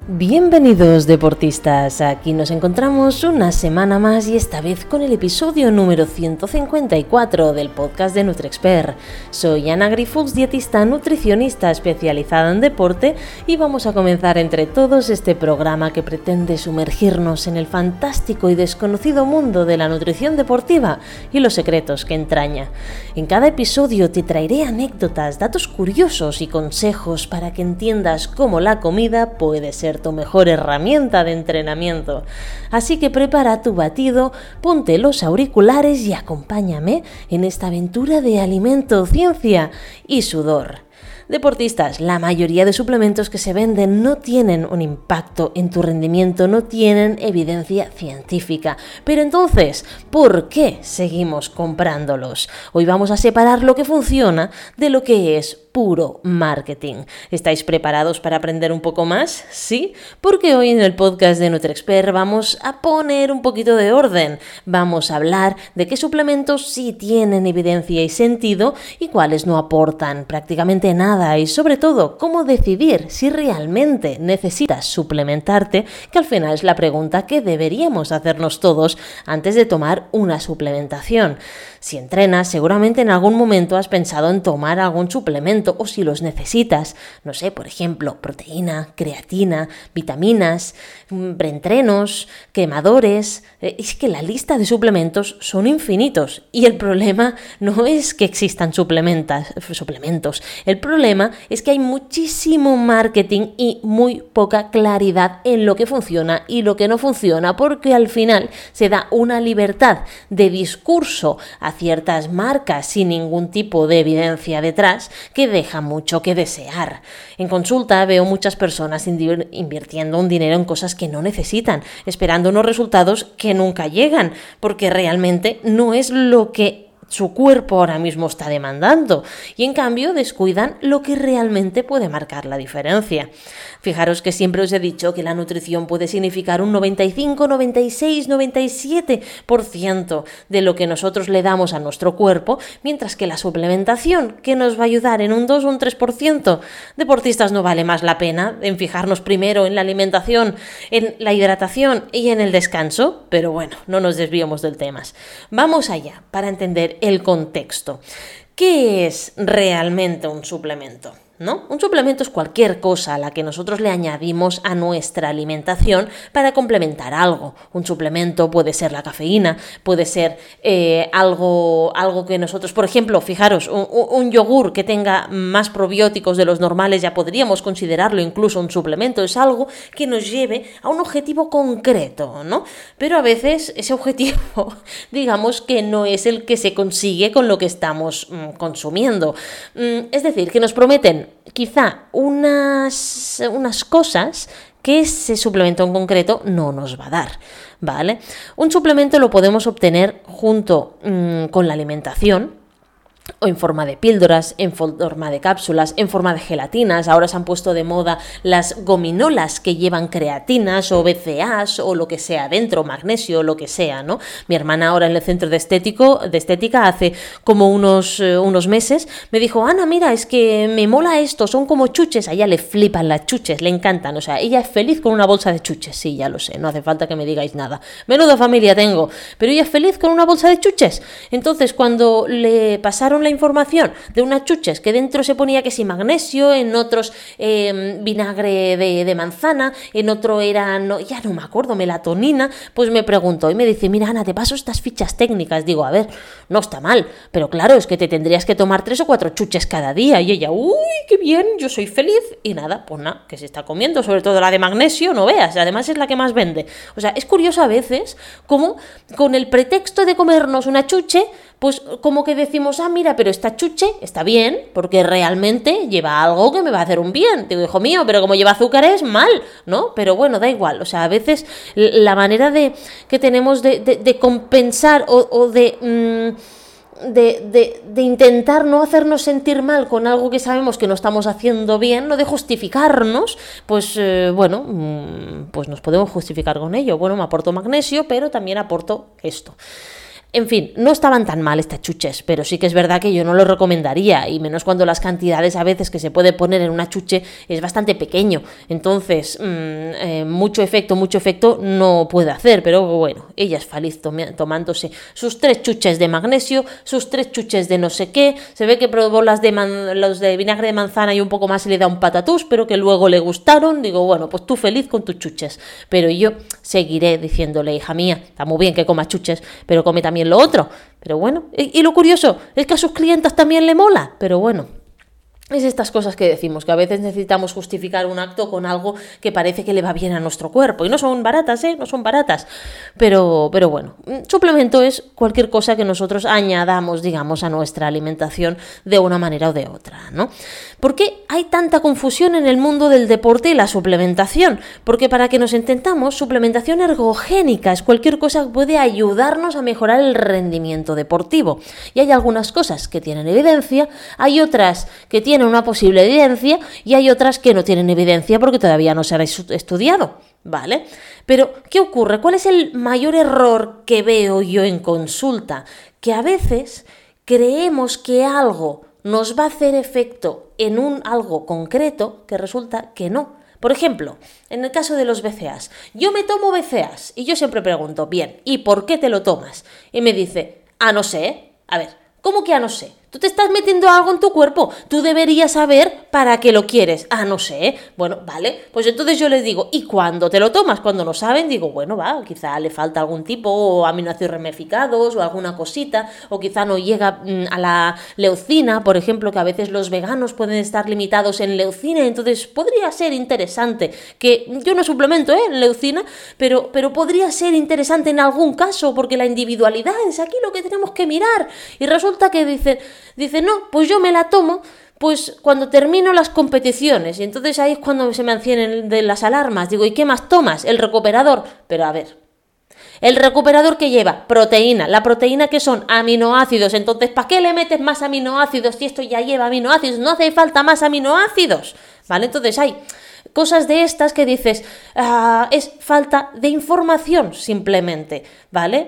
Bienvenidos deportistas, aquí nos encontramos una semana más y esta vez con el episodio número 154 del podcast de NutriExpert. Soy Ana Grifols, dietista nutricionista especializada en deporte y vamos a comenzar entre todos este programa que pretende sumergirnos en el fantástico y desconocido mundo de la nutrición deportiva y los secretos que entraña. En cada episodio te traeré anécdotas, datos curiosos y consejos para que entiendas cómo la comida puede ser tu mejor herramienta de entrenamiento. Así que prepara tu batido, ponte los auriculares y acompáñame en esta aventura de alimento, ciencia y sudor. Deportistas, la mayoría de suplementos que se venden no tienen un impacto en tu rendimiento, no tienen evidencia científica. Pero entonces, ¿por qué seguimos comprándolos? Hoy vamos a separar lo que funciona de lo que es puro marketing. ¿Estáis preparados para aprender un poco más? ¿Sí? Porque hoy en el podcast de NutriExpert vamos a poner un poquito de orden. Vamos a hablar de qué suplementos sí tienen evidencia y sentido y cuáles no aportan prácticamente nada y sobre todo cómo decidir si realmente necesitas suplementarte, que al final es la pregunta que deberíamos hacernos todos antes de tomar una suplementación. Si entrenas, seguramente en algún momento has pensado en tomar algún suplemento o si los necesitas, no sé, por ejemplo, proteína, creatina, vitaminas, preentrenos, quemadores. Es que la lista de suplementos son infinitos y el problema no es que existan suplementos. El problema es que hay muchísimo marketing y muy poca claridad en lo que funciona y lo que no funciona, porque al final se da una libertad de discurso a ciertas marcas sin ningún tipo de evidencia detrás que deja mucho que desear. En consulta veo muchas personas invirtiendo un dinero en cosas que no necesitan, esperando unos resultados que nunca llegan, porque realmente no es lo que su cuerpo ahora mismo está demandando y en cambio descuidan lo que realmente puede marcar la diferencia. Fijaros que siempre os he dicho que la nutrición puede significar un 95, 96, 97% de lo que nosotros le damos a nuestro cuerpo, mientras que la suplementación, que nos va a ayudar en un 2 o un 3%, deportistas no vale más la pena en fijarnos primero en la alimentación, en la hidratación y en el descanso, pero bueno, no nos desviemos del tema. Vamos allá para entender el contexto. ¿Qué es realmente un suplemento? ¿No? Un suplemento es cualquier cosa a la que nosotros le añadimos a nuestra alimentación para complementar algo. Un suplemento puede ser la cafeína, puede ser algo que nosotros, por ejemplo, fijaros, un yogur que tenga más probióticos de los normales, ya podríamos considerarlo incluso un suplemento. Es algo que nos lleve a un objetivo concreto, ¿no? Pero a veces ese objetivo, digamos que no es el que se consigue con lo que estamos consumiendo. Es decir, que nos prometen quizá unas cosas que ese suplemento en concreto no nos va a dar, ¿vale? Un suplemento lo podemos obtener junto con la alimentación, o en forma de píldoras, en forma de cápsulas, en forma de gelatinas. Ahora se han puesto de moda las gominolas que llevan creatinas o BCAAs o lo que sea dentro, magnesio, lo que sea, ¿no? Mi hermana ahora en el centro de estética hace como unos meses me dijo: Ana, mira, es que me mola esto, son como chuches. A ella le flipan las chuches, le encantan, o sea, ella es feliz con una bolsa de chuches. Sí, ya lo sé, no hace falta que me digáis nada. Menuda familia tengo, pero ella es feliz con una bolsa de chuches. Entonces, cuando le pasaron la información de unas chuches que dentro se ponía que sí magnesio, en otros vinagre de manzana, en otro era, ya no me acuerdo, melatonina, pues me preguntó y me dice: mira, Ana, te paso estas fichas técnicas. Digo, a ver, no está mal, pero claro, es que te tendrías que tomar 3 o 4 chuches cada día. Y ella: uy, qué bien, yo soy feliz. Y nada, pues nada, que se está comiendo, sobre todo la de magnesio, no veas, además es la que más vende. O sea, es curioso a veces cómo con el pretexto de comernos una chuche, pues como que decimos: ah, mira, pero esta chuche está bien, porque realmente lleva algo que me va a hacer un bien. Digo, hijo mío, pero como lleva azúcares, mal, ¿no? Pero bueno, da igual. O sea, a veces la manera que tenemos de compensar o de intentar no hacernos sentir mal con algo que sabemos que no estamos haciendo bien, no de justificarnos, pues pues nos podemos justificar con ello. Bueno, me aporto magnesio, pero también aporto esto. En fin, no estaban tan mal estas chuches, pero sí que es verdad que yo no lo recomendaría, y menos cuando las cantidades a veces que se puede poner en una chuche es bastante pequeño. Entonces, mucho efecto no puede hacer, pero bueno, ella es feliz tomándose sus 3 chuches de magnesio, sus 3 chuches de no sé qué. Se ve que probó los de vinagre de manzana y un poco más y le da un patatús, pero que luego le gustaron. Digo, bueno, pues tú feliz con tus chuches, pero yo seguiré diciéndole, hija mía, está muy bien que comas chuches, pero come también lo otro. Pero bueno, y lo curioso es que a sus clientas también le mola, pero bueno. Es estas cosas que decimos, que a veces necesitamos justificar un acto con algo que parece que le va bien a nuestro cuerpo. Y no son baratas, no son baratas. Pero bueno, suplemento es cualquier cosa que nosotros añadamos, digamos, a nuestra alimentación de una manera o de otra, ¿no? ¿Por qué hay tanta confusión en el mundo del deporte y la suplementación? Porque para que nos entendamos, suplementación ergogénica es cualquier cosa que puede ayudarnos a mejorar el rendimiento deportivo. Y hay algunas cosas que tienen evidencia, hay otras que tienen una posible evidencia y hay otras que no tienen evidencia porque todavía no se ha estudiado, ¿vale? Pero, ¿qué ocurre? ¿Cuál es el mayor error que veo yo en consulta? Que a veces creemos que algo nos va a hacer efecto en algo concreto que resulta que no. Por ejemplo, en el caso de los BCAAs, yo me tomo BCAAs y yo siempre pregunto, bien, ¿y por qué te lo tomas? Y me dice, no sé. A ver, ¿cómo que no sé? Tú te estás metiendo algo en tu cuerpo, tú deberías saber para qué lo quieres. No sé. Bueno, vale, pues entonces yo les digo, ¿y cuándo te lo tomas? Cuando no saben, digo, bueno, quizá le falta algún tipo, o aminoácidos ramificados, o alguna cosita, o quizá no llega a la leucina, por ejemplo, que a veces los veganos pueden estar limitados en leucina, entonces podría ser interesante, que yo no suplemento en leucina, pero podría ser interesante en algún caso, porque la individualidad es aquí lo que tenemos que mirar. Y resulta que dice, no, pues yo me la tomo pues cuando termino las competiciones, y entonces ahí es cuando se me encienden de las alarmas. Digo, ¿y qué más tomas? El recuperador. Pero a ver, ¿el recuperador que lleva? Proteína. ¿La proteína qué son? Aminoácidos. Entonces, ¿para qué le metes más aminoácidos si esto ya lleva aminoácidos? No hace falta más aminoácidos, ¿vale? Entonces hay cosas de estas que dices, es falta de información simplemente, ¿vale?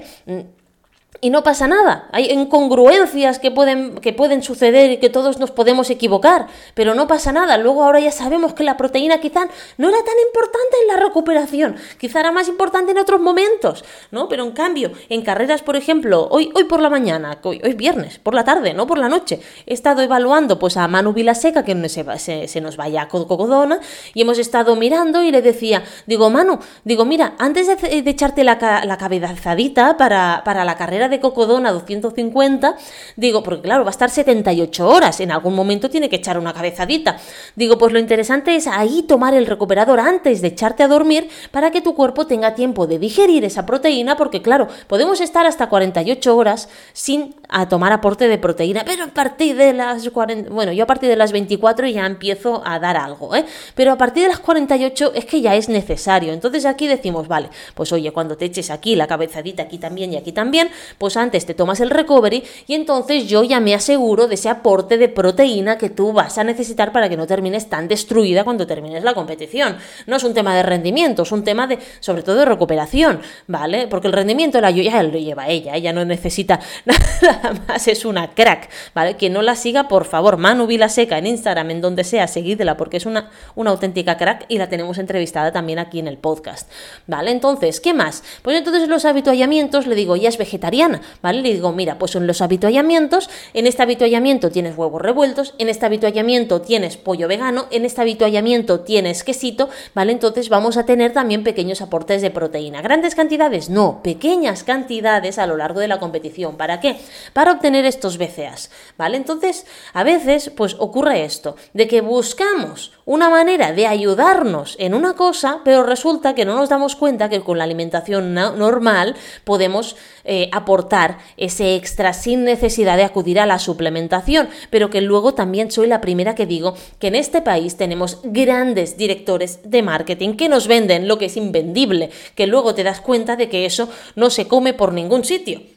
Y no pasa nada, hay incongruencias que pueden suceder y que todos nos podemos equivocar, pero no pasa nada. Luego ahora ya sabemos que la proteína quizá no era tan importante en la recuperación, quizá era más importante en otros momentos, ¿no? Pero en cambio, en carreras, por ejemplo, hoy por la mañana, hoy viernes, por la tarde, no por la noche, he estado evaluando pues a Manu Vilaseca, que se nos vaya a Cocodona, y hemos estado mirando y le decía, Manu, mira, antes de echarte la cabezadita para la carrera de Cocodona 250, porque claro, va a estar 78 horas, en algún momento tiene que echar una cabezadita. Pues lo interesante es ahí tomar el recuperador antes de echarte a dormir para que tu cuerpo tenga tiempo de digerir esa proteína, porque claro, podemos estar hasta 48 horas sin tomar aporte de proteína, pero a partir de las 40, yo a partir de las 24 ya empiezo a dar algo, pero a partir de las 48 es que ya es necesario. Entonces aquí decimos, vale, pues oye, cuando te eches aquí la cabezadita, aquí también y aquí también, pues antes te tomas el recovery y entonces yo ya me aseguro de ese aporte de proteína que tú vas a necesitar para que no termines tan destruida cuando termines la competición. No es un tema de rendimiento, es un tema sobre todo de recuperación, ¿vale? Porque el rendimiento ya lo lleva ella no necesita nada más, es una crack, ¿vale? Que no la siga, por favor, Manu Vilaseca en Instagram, en donde sea, seguidla, porque es una auténtica crack y la tenemos entrevistada también aquí en el podcast, ¿vale? Entonces, ¿qué más? Pues entonces los habituallamientos, le digo, ya es vegetariana, ¿vale? Le digo, mira, pues en los habituallamientos, en este habituallamiento tienes huevos revueltos, en este habituallamiento tienes pollo vegano, en este habituallamiento tienes quesito, ¿vale? Entonces vamos a tener también pequeños aportes de proteína. ¿Grandes cantidades? No, pequeñas cantidades a lo largo de la competición. ¿Para qué? Para obtener estos BCAAs, ¿vale? Entonces, a veces, pues ocurre esto, de que buscamos una manera de ayudarnos en una cosa, pero resulta que no nos damos cuenta que con la alimentación normal podemos aportar ese extra sin necesidad de acudir a la suplementación, pero que luego también soy la primera que digo que en este país tenemos grandes directores de marketing que nos venden lo que es invendible, que luego te das cuenta de que eso no se come por ningún sitio.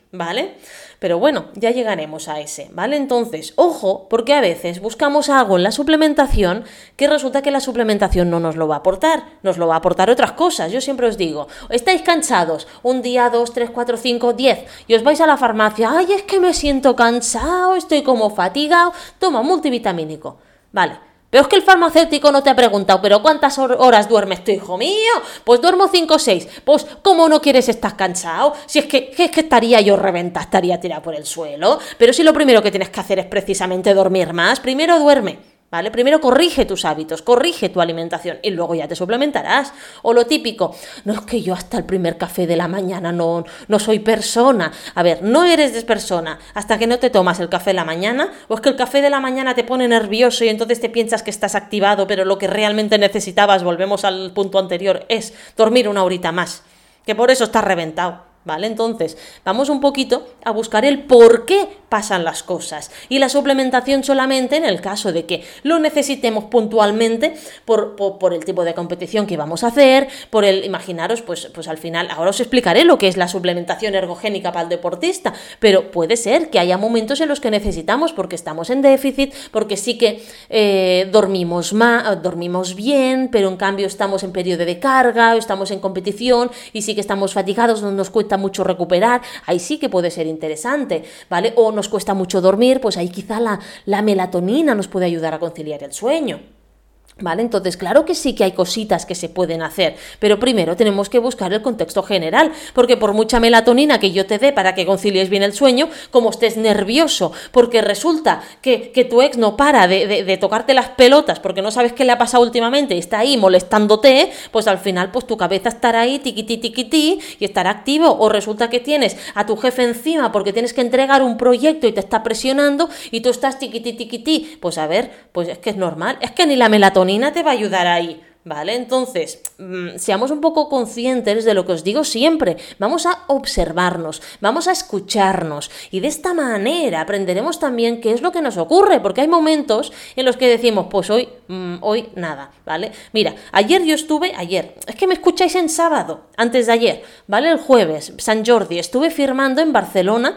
¿vale? Pero bueno, ya llegaremos a ese, ¿vale? Entonces, ojo, porque a veces buscamos algo en la suplementación que resulta que la suplementación no nos lo va a aportar, nos lo va a aportar otras cosas. Yo siempre os digo, estáis cansados, un día, 2, 3, 4, 5, 10, y os vais a la farmacia, ay, es que me siento cansado, estoy como fatigado, toma un multivitamínico, ¿vale? Pero es que el farmacéutico no te ha preguntado, ¿pero cuántas horas duermes tú, hijo mío? Pues duermo 5 o 6. Pues, ¿cómo no quieres estar cansado? Si es que estaría yo reventada, estaría tirada por el suelo. Pero si lo primero que tienes que hacer es precisamente dormir más, primero duerme. ¿Vale? Primero corrige tus hábitos, corrige tu alimentación y luego ya te suplementarás. O lo típico, no es que yo hasta el primer café de la mañana no soy persona. A ver, no eres persona hasta que no te tomas el café de la mañana, o es que el café de la mañana te pone nervioso y entonces te piensas que estás activado, pero lo que realmente necesitabas, volvemos al punto anterior, es dormir una horita más, que por eso estás reventado. ¿Vale? Entonces, vamos un poquito a buscar el por qué pasan las cosas. Y la suplementación solamente en el caso de que lo necesitemos puntualmente por el tipo de competición que vamos a hacer, por el, imaginaros, pues al final, ahora os explicaré lo que es la suplementación ergogénica para el deportista, pero puede ser que haya momentos en los que necesitamos porque estamos en déficit, porque sí que dormimos bien, pero en cambio estamos en periodo de carga, estamos en competición y sí que estamos fatigados, no nos cuesta mucho recuperar, ahí sí que puede ser interesante, ¿vale? O nos cuesta mucho dormir, pues ahí quizá la melatonina nos puede ayudar a conciliar el sueño. ¿Vale? Entonces, claro que sí que hay cositas que se pueden hacer, pero primero tenemos que buscar el contexto general, porque por mucha melatonina que yo te dé para que concilies bien el sueño, como estés nervioso, porque resulta que tu ex no para de tocarte las pelotas porque no sabes qué le ha pasado últimamente y está ahí molestándote, pues al final pues tu cabeza estará ahí tiquití y estará activo, o resulta que tienes a tu jefe encima porque tienes que entregar un proyecto y te está presionando y tú estás tiquití, pues a ver, pues es que es normal, es que ni la melatonina te va a ayudar ahí, ¿vale? Entonces, seamos un poco conscientes de lo que os digo siempre, vamos a observarnos, vamos a escucharnos y de esta manera aprenderemos también qué es lo que nos ocurre, porque hay momentos en los que decimos, pues hoy nada, ¿vale? Mira, ayer, es que me escucháis en sábado, antes de ayer, ¿vale? El jueves, Sant Jordi, estuve firmando en Barcelona,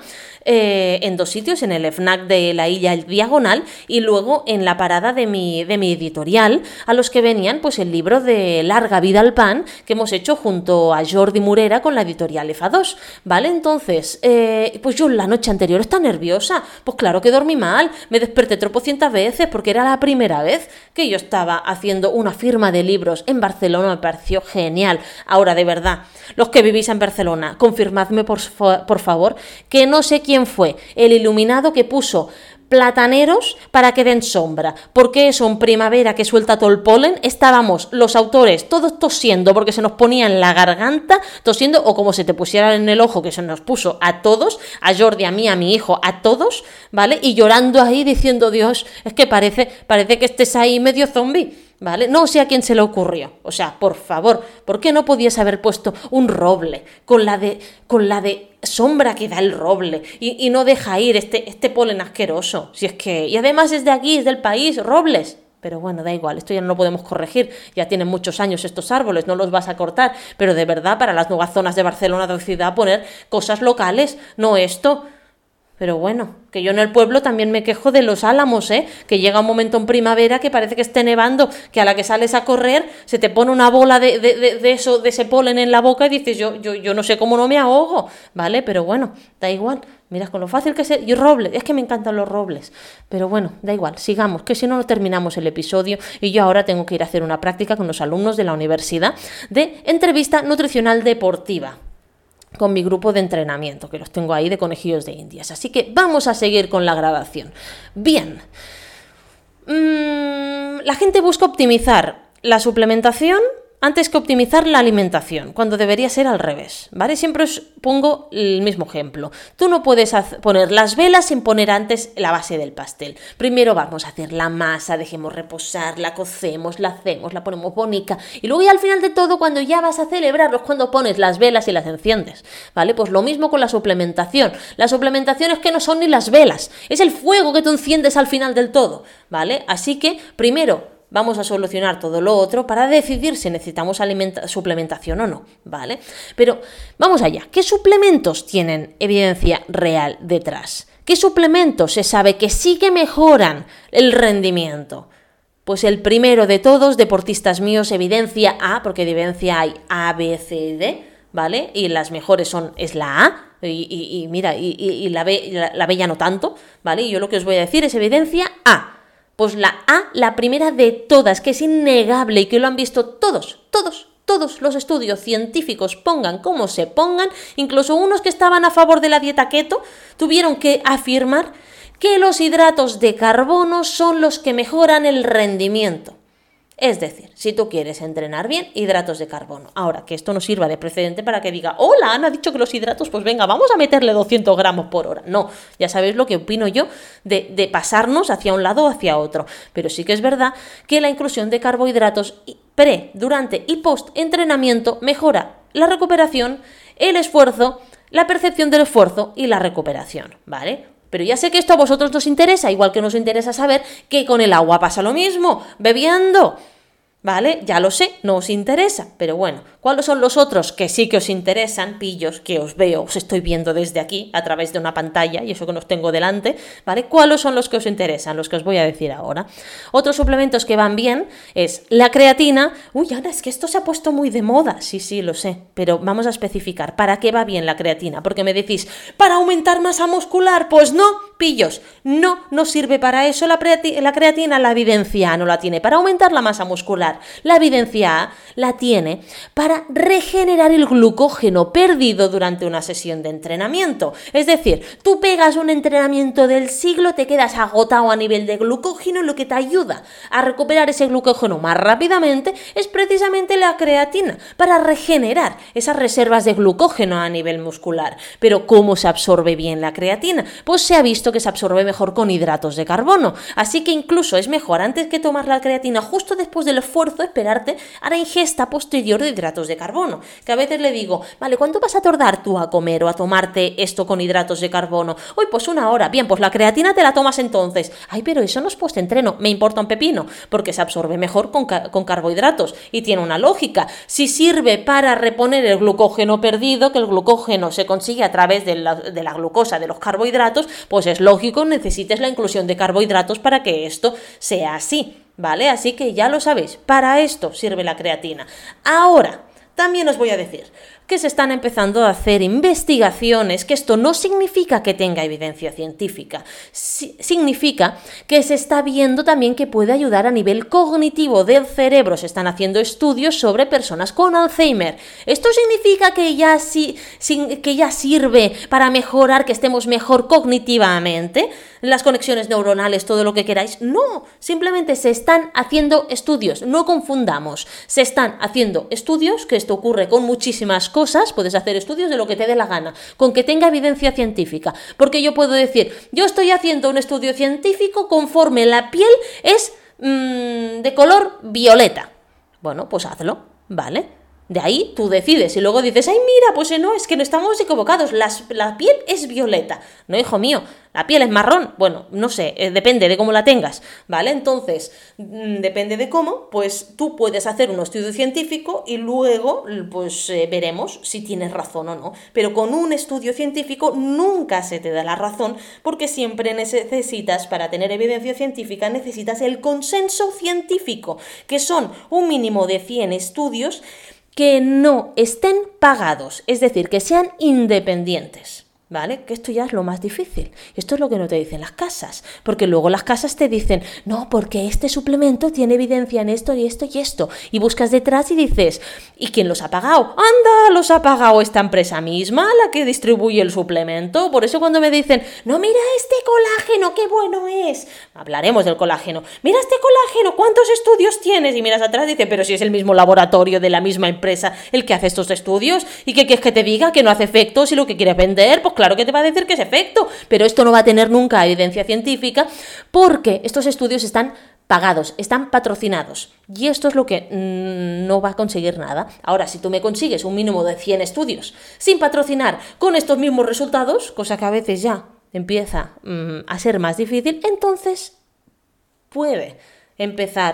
en 2 sitios, en el FNAC de la Illa El Diagonal y luego en la parada de mi editorial, a los que venían pues el libro de Larga vida al pan que hemos hecho junto a Jordi Morera con la editorial EFA2, ¿vale? Entonces, pues yo la noche anterior estaba nerviosa, pues claro que dormí mal, me desperté tropocientas veces porque era la primera vez que yo estaba haciendo una firma de libros en Barcelona, me pareció genial. Ahora, de verdad, los que vivís en Barcelona, confirmadme por favor que no sé quién fue el iluminado que puso plataneros para que den sombra, porque eso en primavera que suelta todo el polen, estábamos los autores todos tosiendo porque se nos ponía en la garganta, tosiendo, o como se te pusiera en el ojo, que se nos puso a todos, a Jordi, a mí, a mi hijo, a todos, ¿vale? Y llorando ahí diciendo, Dios, es que parece que estés ahí medio zombie, ¿vale? No sé a quién se le ocurrió. O sea, por favor, ¿por qué no podías haber puesto un roble con la de sombra que da el roble y no deja ir este polen asqueroso? Si es que, y además es de aquí, es del país, robles. Pero bueno, da igual, esto ya no lo podemos corregir, ya tienen muchos años estos árboles, no los vas a cortar, pero de verdad para las nuevas zonas de Barcelona, de ciudad, poner cosas locales, no esto. Pero bueno, que yo en el pueblo también me quejo de los álamos, que llega un momento en primavera que parece que esté nevando, que a la que sales a correr se te pone una bola de ese polen en la boca y dices, yo no sé cómo no me ahogo, ¿vale? Pero bueno, da igual, mira con lo fácil que es. Y robles, es que me encantan los robles, pero bueno, da igual, sigamos, que si no terminamos el episodio y yo ahora tengo que ir a hacer una práctica con los alumnos de la universidad de entrevista nutricional deportiva con mi grupo de entrenamiento, que los tengo ahí de conejillos de indias. Así que vamos a seguir con la grabación. Bien. La gente busca optimizar la suplementación antes que optimizar la alimentación, cuando debería ser al revés, ¿vale? Siempre os pongo el mismo ejemplo. Tú no puedes poner las velas sin poner antes la base del pastel. Primero vamos a hacer la masa, dejemos reposar, la cocemos, la hacemos, la ponemos bonita y luego ya al final de todo, cuando ya vas a celebrarlos, cuando pones las velas y las enciendes, ¿vale? Pues lo mismo con la suplementación. La suplementación es que no son ni las velas, es el fuego que tú enciendes al final del todo, ¿vale? Así que primero vamos a solucionar todo lo otro para decidir si necesitamos suplementación o no, ¿vale? Pero vamos allá, ¿qué suplementos tienen evidencia real detrás? ¿Qué suplementos se sabe que sí que mejoran el rendimiento? Pues el primero de todos, deportistas míos, evidencia A, porque de evidencia hay A, B, C, D, ¿vale? Y las mejores es la A, y la B ya no tanto, ¿vale? Y yo lo que os voy a decir es evidencia A. Pues la A, la primera de todas, que es innegable y que lo han visto todos los estudios científicos, pongan como se pongan, incluso unos que estaban a favor de la dieta keto, tuvieron que afirmar que los hidratos de carbono son los que mejoran el rendimiento. Es decir, si tú quieres entrenar bien, hidratos de carbono. Ahora, que esto no sirva de precedente para que diga, hola, Ana ha dicho que los hidratos, pues venga, vamos a meterle 200 gramos por hora. No, ya sabéis lo que opino yo de pasarnos hacia un lado o hacia otro. Pero sí que es verdad que la inclusión de carbohidratos pre, durante y post entrenamiento mejora la recuperación, el esfuerzo, la percepción del esfuerzo y la recuperación, ¿vale? Pero ya sé que esto a vosotros nos interesa, igual que nos interesa saber que con el agua pasa lo mismo, bebiendo, ¿vale? Ya lo sé, no os interesa, pero bueno, ¿cuáles son los otros que sí que os interesan, pillos, que os veo, os estoy viendo desde aquí, a través de una pantalla, y eso que nos tengo delante, ¿vale? ¿Cuáles son los que os interesan? Los que os voy a decir ahora. Otros suplementos que van bien es la creatina. Uy, Ana, es que esto se ha puesto muy de moda. Sí, lo sé, pero vamos a especificar, ¿para qué va bien la creatina? Porque me decís, ¿para aumentar masa muscular? Pues no, pillos, no sirve para eso la creatina, la evidencia A no la tiene para aumentar la masa muscular. La evidencia A la tiene para regenerar el glucógeno perdido durante una sesión de entrenamiento. Es decir, tú pegas un entrenamiento del siglo, te quedas agotado a nivel de glucógeno y lo que te ayuda a recuperar ese glucógeno más rápidamente es precisamente la creatina, para regenerar esas reservas de glucógeno a nivel muscular. Pero ¿cómo se absorbe bien la creatina? Pues se ha visto que se absorbe mejor con hidratos de carbono. Así que incluso es mejor, antes que tomar la creatina justo después del esfuerzo, esperarte a la ingesta posterior de hidratos de carbono. Que a veces le digo, vale, ¿cuánto vas a tardar tú a comer o a tomarte esto con hidratos de carbono? Uy, pues 1 hora. Bien, pues la creatina te la tomas entonces. Ay, pero eso no es post-entreno. Me importa un pepino, porque se absorbe mejor con carbohidratos. Y tiene una lógica. Si sirve para reponer el glucógeno perdido, que el glucógeno se consigue a través de la glucosa, de los carbohidratos, pues es lógico, necesites la inclusión de carbohidratos para que esto sea así. ¿Vale? Así que ya lo sabéis, para esto sirve la creatina. Ahora, también os voy a decir que se están empezando a hacer investigaciones, que esto no significa que tenga evidencia científica, significa que se está viendo también que puede ayudar a nivel cognitivo del cerebro. Se están haciendo estudios sobre personas con Alzheimer. ¿Esto significa que ya sirve para mejorar, que estemos mejor cognitivamente? Las conexiones neuronales, todo lo que queráis. No, simplemente se están haciendo estudios, no confundamos. Se están haciendo estudios, que esto ocurre con muchísimas cosas, puedes hacer estudios de lo que te dé la gana, con que tenga evidencia científica. Porque yo puedo decir, yo estoy haciendo un estudio científico conforme la piel es de color violeta. Bueno, pues hazlo, ¿vale? De ahí tú decides y luego dices, ay mira, pues no, es que no estamos equivocados, la piel es violeta. No, hijo mío, la piel es marrón. Bueno, no sé, depende de cómo la tengas, ¿vale? Entonces, depende de cómo, pues tú puedes hacer un estudio científico y luego, pues veremos si tienes razón o no. Pero con un estudio científico nunca se te da la razón, porque siempre necesitas, para tener evidencia científica, necesitas el consenso científico, que son un mínimo de 100 estudios que no estén pagados, es decir, que sean independientes, ¿vale? Que esto ya es lo más difícil. Esto es lo que no te dicen las casas, porque luego las casas te dicen, no, porque este suplemento tiene evidencia en esto y esto y esto, y buscas detrás y dices, ¿y quién los ha pagado? ¡Anda! Los ha pagado esta empresa misma, la que distribuye el suplemento. Por eso cuando me dicen, no, mira este colágeno, qué bueno es, hablaremos del colágeno, mira este colágeno, ¿cuántos estudios tienes? Y miras atrás y dices, pero si es el mismo laboratorio de la misma empresa el que hace estos estudios, ¿y qué quieres que te diga? Que no hace efecto, si lo que quieres vender, pues claro que te va a decir que es efecto, pero esto no va a tener nunca evidencia científica, porque estos estudios están pagados, están patrocinados, y esto es lo que no va a conseguir nada. Ahora, si tú me consigues un mínimo de 100 estudios sin patrocinar con estos mismos resultados, cosa que a veces ya empieza a ser más difícil, entonces puede empezar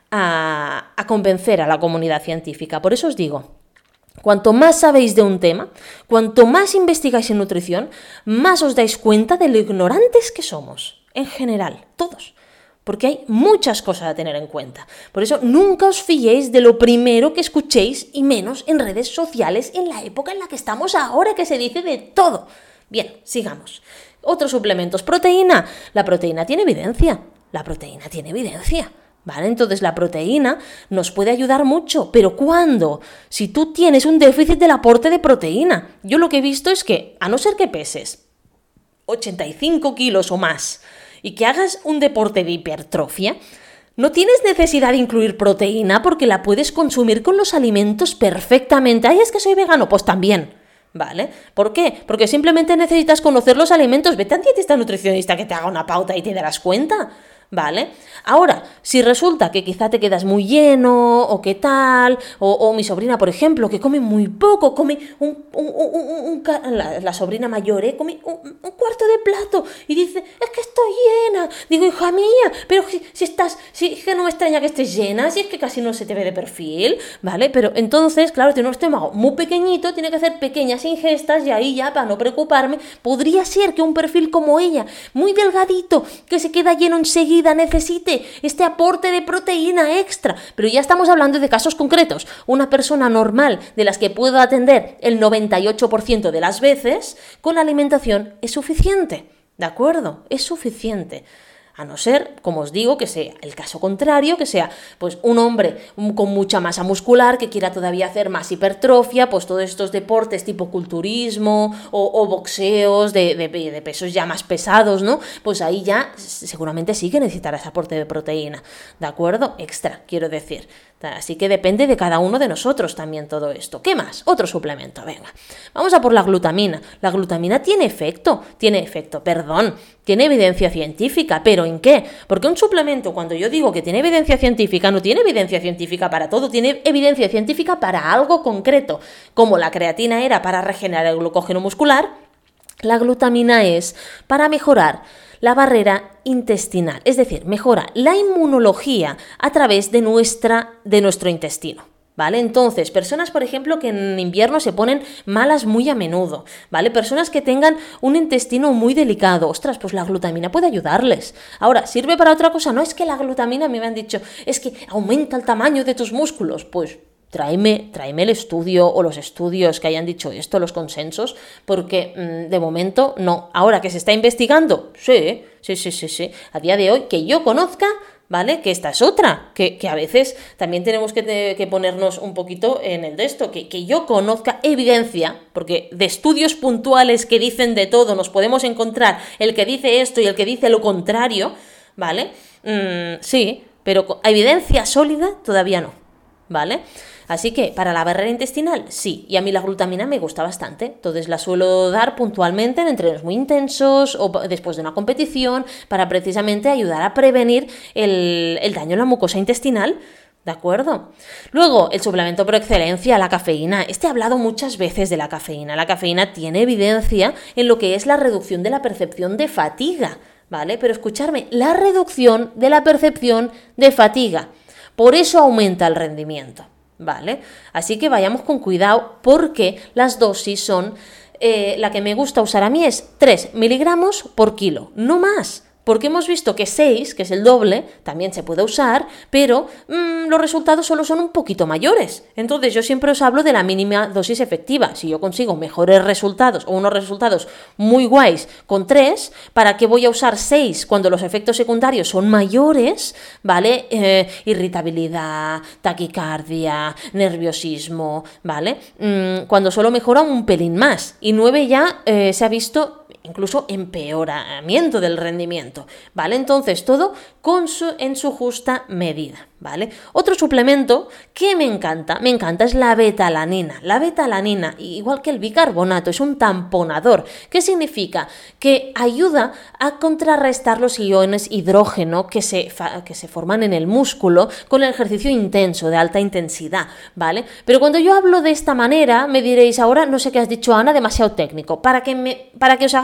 a convencer a la comunidad científica. Por eso os digo, cuanto más sabéis de un tema, cuanto más investigáis en nutrición, más os dais cuenta de lo ignorantes que somos, en general, todos. Porque hay muchas cosas a tener en cuenta. Por eso nunca os fiéis de lo primero que escuchéis y menos en redes sociales en la época en la que estamos ahora, que se dice de todo. Bien, sigamos. Otros suplementos. Proteína. La proteína tiene evidencia. ¿Vale? Entonces la proteína nos puede ayudar mucho, pero ¿cuándo? Si tú tienes un déficit del aporte de proteína. Yo lo que he visto es que, a no ser que peses 85 kilos o más y que hagas un deporte de hipertrofia, no tienes necesidad de incluir proteína porque la puedes consumir con los alimentos perfectamente. ¡Ay, es que soy vegano! Pues también. ¿Vale? ¿Por qué? Porque simplemente necesitas conocer los alimentos. Vete a un dietista nutricionista que te haga una pauta y te darás cuenta. ¿Vale? Ahora, si resulta que quizá te quedas muy lleno o qué tal, o mi sobrina, por ejemplo, que come muy poco, come la sobrina mayor, come un cuarto de plato y dice, es que estoy llena. Digo, hija mía, pero si es que no me extraña que estés llena, si es que casi no se te ve de perfil, ¿vale? Pero entonces, claro, tiene un estómago muy pequeñito, tiene que hacer pequeñas ingestas y ahí ya, para no preocuparme, podría ser que un perfil como ella, muy delgadito, que se queda lleno enseguida, necesite este aporte de proteína extra, pero ya estamos hablando de casos concretos. Una persona normal, de las que puedo atender el 98% de las veces, con la alimentación es suficiente, ¿de acuerdo? Es suficiente. A no ser, como os digo, que sea el caso contrario, que sea pues un hombre con mucha masa muscular que quiera todavía hacer más hipertrofia, pues todos estos deportes tipo culturismo o boxeos de pesos ya más pesados, ¿no? Pues ahí ya seguramente sí que necesitarás aporte de proteína, ¿de acuerdo? Extra, quiero decir. Así que depende de cada uno de nosotros también todo esto. ¿Qué más? Otro suplemento, venga. Vamos a por la glutamina. La glutamina tiene evidencia científica, pero ¿en qué? Porque un suplemento, cuando yo digo que tiene evidencia científica, no tiene evidencia científica para todo, tiene evidencia científica para algo concreto. Como la creatina era para regenerar el glucógeno muscular, la glutamina es para mejorar la barrera intestinal, es decir, mejora la inmunología a través de nuestro intestino. ¿Vale? Entonces, personas, por ejemplo, que en invierno se ponen malas muy a menudo, ¿vale? Personas que tengan un intestino muy delicado, ostras, pues la glutamina puede ayudarles. Ahora, ¿sirve para otra cosa? No, es que la glutamina, me han dicho, es que aumenta el tamaño de tus músculos. Pues tráeme el estudio o los estudios que hayan dicho esto, los consensos, porque de momento no. Ahora que se está investigando, sí. A día de hoy, que yo conozca, ¿vale? Que esta es otra, que a veces también tenemos que ponernos un poquito en el de esto, que yo conozca evidencia, porque de estudios puntuales que dicen de todo nos podemos encontrar el que dice esto y el que dice lo contrario, ¿vale? Sí, pero evidencia sólida todavía no, ¿vale? Así que para la barrera intestinal, sí, y a mí la glutamina me gusta bastante, entonces la suelo dar puntualmente en entrenos muy intensos o después de una competición para precisamente ayudar a prevenir el daño en la mucosa intestinal, ¿de acuerdo? Luego, el suplemento por excelencia, la cafeína. He hablado muchas veces de la cafeína. La cafeína tiene evidencia en lo que es la reducción de la percepción de fatiga, ¿vale? Pero escuchadme, la reducción de la percepción de fatiga. Por eso aumenta el rendimiento, ¿vale? Así que vayamos con cuidado porque las dosis son, la que me gusta usar a mí es 3 miligramos por kilo, no más. Porque hemos visto que 6, que es el doble, también se puede usar, pero los resultados solo son un poquito mayores. Entonces yo siempre os hablo de la mínima dosis efectiva. Si yo consigo mejores resultados o unos resultados muy guays con 3, ¿para qué voy a usar 6 cuando los efectos secundarios son mayores? ¿Vale? Irritabilidad, taquicardia, nerviosismo, ¿vale? Cuando solo mejora un pelín más. Y 9 ya se ha visto incluso empeoramiento del rendimiento, ¿vale? Entonces, todo en su justa medida, ¿vale? Otro suplemento que me encanta es la betalanina. La betalanina, igual que el bicarbonato, es un tamponador. ¿Qué significa? Que ayuda a contrarrestar los iones hidrógeno que se forman en el músculo con el ejercicio intenso, de alta intensidad, ¿vale? Pero cuando yo hablo de esta manera, me diréis, ahora no sé qué has dicho, Ana, demasiado técnico. Para que os hagáis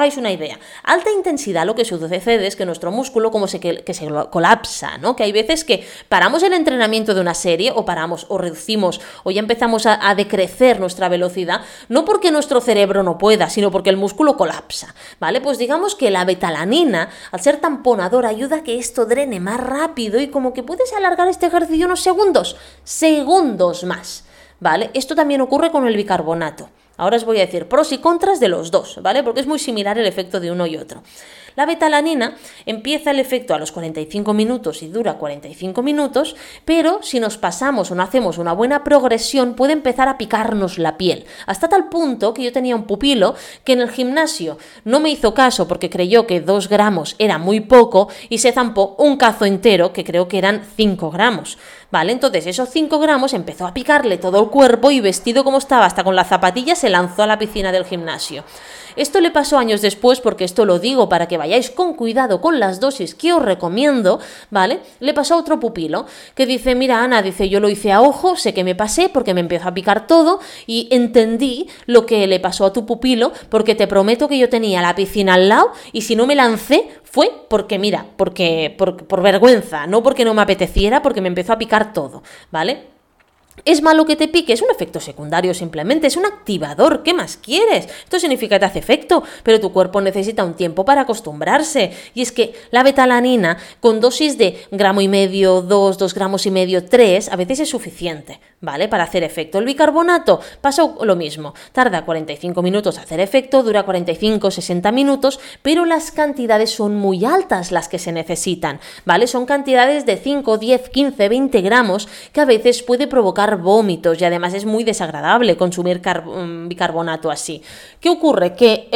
hagáis una idea. Alta intensidad, lo que sucede es que nuestro músculo como que se colapsa, ¿no? Que hay veces que paramos el entrenamiento de una serie, o paramos, o reducimos, o ya empezamos a decrecer nuestra velocidad, no porque nuestro cerebro no pueda, sino porque el músculo colapsa, ¿vale? Pues digamos que la betalanina, al ser tamponadora, ayuda a que esto drene más rápido y como que puedes alargar este ejercicio unos segundos más, ¿vale? Esto también ocurre con el bicarbonato. Ahora os voy a decir pros y contras de los dos, ¿vale? Porque es muy similar el efecto de uno y otro. La betalanina empieza el efecto a los 45 minutos y dura 45 minutos, pero si nos pasamos o no hacemos una buena progresión puede empezar a picarnos la piel. Hasta tal punto que yo tenía un pupilo que en el gimnasio no me hizo caso porque creyó que 2 gramos era muy poco y se zampó un cazo entero que creo que eran 5 gramos. ¿Vale? Entonces esos 5 gramos empezó a picarle todo el cuerpo y vestido como estaba, hasta con la zapatilla, se lanzó a la piscina del gimnasio. Esto le pasó años después, porque esto lo digo para que vayáis con cuidado con las dosis que os recomiendo, ¿vale? Le pasó a otro pupilo que dice, mira Ana, dice, yo lo hice a ojo, sé que me pasé porque me empezó a picar todo y entendí lo que le pasó a tu pupilo porque te prometo que yo tenía la piscina al lado y si no me lancé fue porque, mira, por vergüenza, no porque no me apeteciera, porque me empezó a picar todo, ¿vale? ¿Es malo que te pique? Es un efecto secundario simplemente, es un activador, ¿qué más quieres? Esto significa que te hace efecto, pero tu cuerpo necesita un tiempo para acostumbrarse. Y es que la betalanina, con dosis de 1,5 gramos, 2 gramos y medio, 3, a veces es suficiente, ¿vale? Para hacer efecto. El bicarbonato pasa lo mismo, tarda 45 minutos hacer efecto, dura 45, 60 minutos, pero las cantidades son muy altas las que se necesitan, ¿vale? Son cantidades de 5, 10, 15, 20 gramos que a veces puede provocar vómitos y además es muy desagradable consumir bicarbonato así. ¿Qué ocurre? Que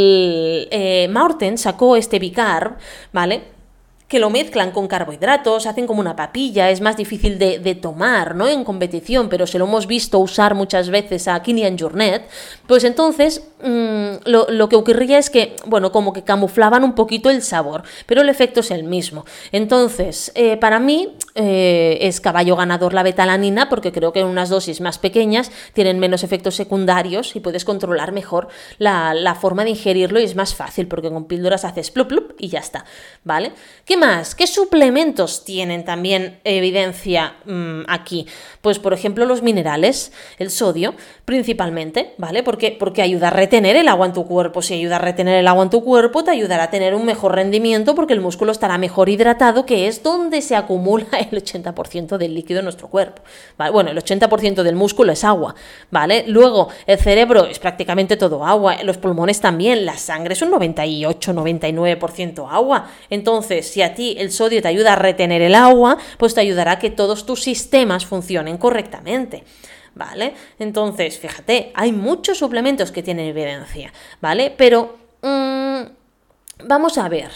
el Maurten sacó este bicarb, ¿vale? Que lo mezclan con carbohidratos, hacen como una papilla, es más difícil de tomar, ¿no? En competición, pero se lo hemos visto usar muchas veces a Kilian Jornet, pues entonces lo que ocurría es que, bueno, como que camuflaban un poquito el sabor, pero el efecto es el mismo. Entonces, para mí es caballo ganador la betalanina porque creo que en unas dosis más pequeñas tienen menos efectos secundarios y puedes controlar mejor la forma de ingerirlo y es más fácil porque con píldoras haces plup plup y ya está, ¿vale? ¿Qué más? ¿Qué suplementos tienen también evidencia aquí? Pues, por ejemplo, los minerales, el sodio, principalmente, ¿vale? Porque ayuda a retener el agua en tu cuerpo. Si ayuda a retener el agua en tu cuerpo, te ayudará a tener un mejor rendimiento porque el músculo estará mejor hidratado, que es donde se acumula el 80% del líquido en nuestro cuerpo, ¿vale? Bueno, el 80% del músculo es agua, ¿vale? Luego, el cerebro es prácticamente todo agua, los pulmones también, la sangre es un 98-99% agua. Entonces, si a ti el sodio te ayuda a retener el agua, pues te ayudará a que todos tus sistemas funcionen correctamente, ¿vale? Entonces, fíjate, hay muchos suplementos que tienen evidencia, ¿vale? Pero, vamos a ver,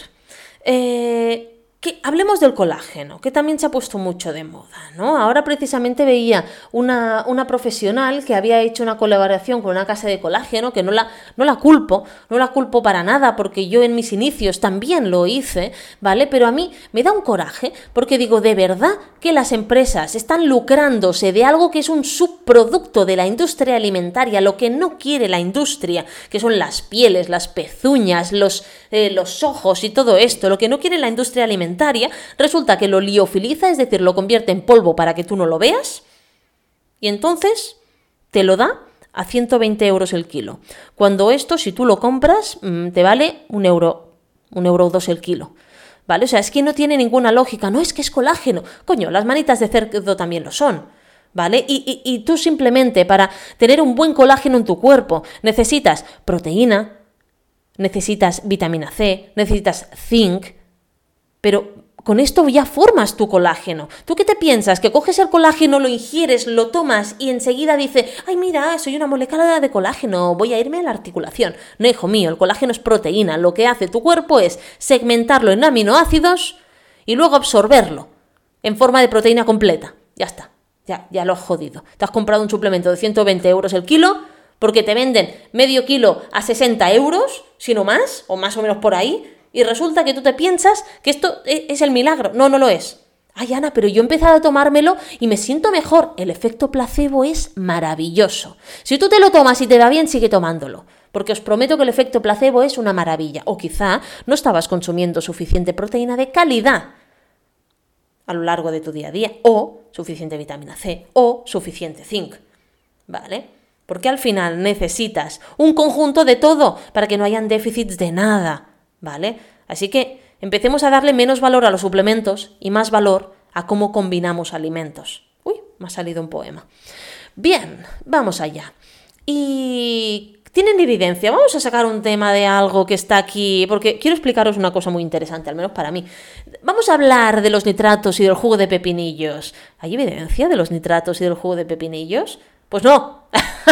hablemos del colágeno, que también se ha puesto mucho de moda, ¿no? Ahora precisamente veía una profesional que había hecho una colaboración con una casa de colágeno, que no la culpo para nada, porque yo en mis inicios también lo hice, ¿vale? Pero a mí me da un coraje, porque digo, ¿de verdad que las empresas están lucrándose de algo que es un subproducto de la industria alimentaria, lo que no quiere la industria, que son las pieles, las pezuñas, los ojos y todo esto, lo que no quiere la industria alimentaria, resulta que lo liofiliza, es decir, lo convierte en polvo para que tú no lo veas, y entonces te lo da a 120 euros el kilo. Cuando esto, si tú lo compras, te vale 1 euro, 1,2 euros el kilo. ¿Vale? O sea, es que no tiene ninguna lógica. No, es que es colágeno. Coño, las manitas de cerdo también lo son. ¿Vale? Y tú simplemente para tener un buen colágeno en tu cuerpo necesitas proteína, necesitas vitamina C, necesitas zinc, pero con esto ya formas tu colágeno. ¿Tú qué te piensas? ¿Que coges el colágeno, lo ingieres, lo tomas y enseguida dices, ay mira, soy una molécula de colágeno, voy a irme a la articulación? No, hijo mío, el colágeno es proteína. Lo que hace tu cuerpo es segmentarlo en aminoácidos y luego absorberlo en forma de proteína completa. Ya está, ya lo has jodido. Te has comprado un suplemento de 120 euros el kilo porque te venden medio kilo a 60 euros, si no más, o más o menos por ahí, y resulta que tú te piensas que esto es el milagro. No, no lo es. Ay, Ana, pero yo he empezado a tomármelo y me siento mejor. El efecto placebo es maravilloso. Si tú te lo tomas y te va bien, sigue tomándolo. porque os prometo que el efecto placebo es una maravilla, o quizá no estabas consumiendo suficiente proteína de calidad a lo largo de tu día a día, o suficiente vitamina C, o suficiente zinc, ¿vale? Porque al final necesitas un conjunto de todo para que no hayan déficits de nada, ¿vale? Así que empecemos a darle menos valor a los suplementos y más valor a cómo combinamos alimentos. Uy, me ha salido un poema. Bien, vamos allá. Y ¿tienen evidencia? Vamos a sacar un tema de algo que está aquí, porque quiero explicaros una cosa muy interesante, al menos para mí. Vamos a hablar de los nitratos y del jugo de pepinillos. ¿Hay evidencia de los nitratos y del jugo de pepinillos? Pues no.